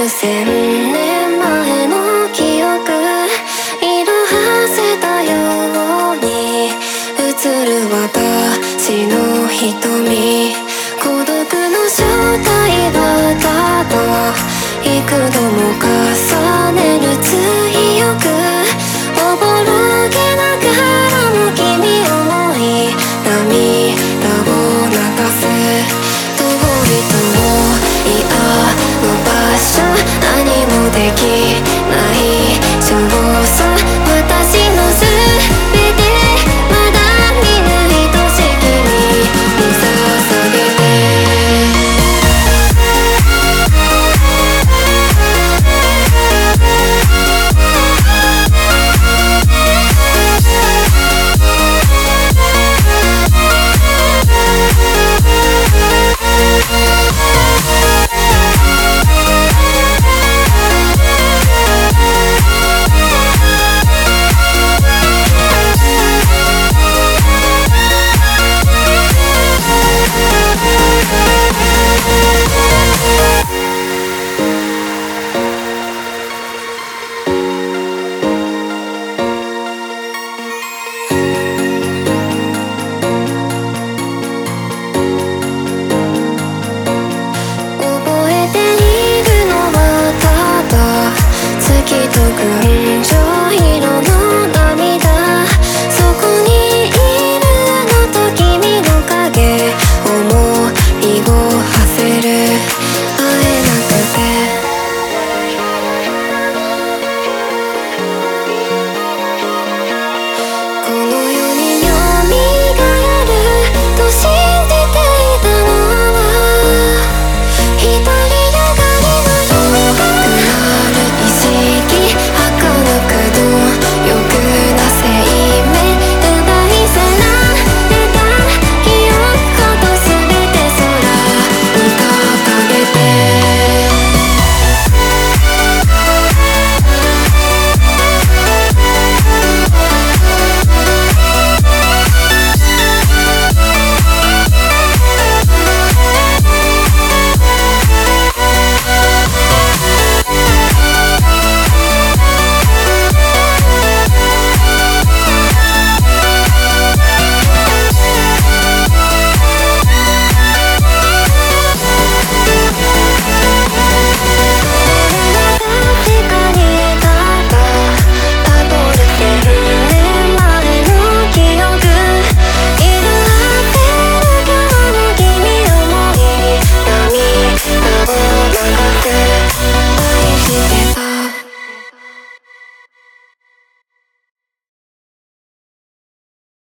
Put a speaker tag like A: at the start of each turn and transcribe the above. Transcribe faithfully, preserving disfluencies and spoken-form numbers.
A: 千年前の記憶色褪せたように映る私の瞳、孤独の正体はただ幾度も重ねる強くおぼろげながらも君思い涙を流す遠い遠いあの場所、何もできない少佐、私のすべてまだ見ぬ愛しきに捧げて月とくん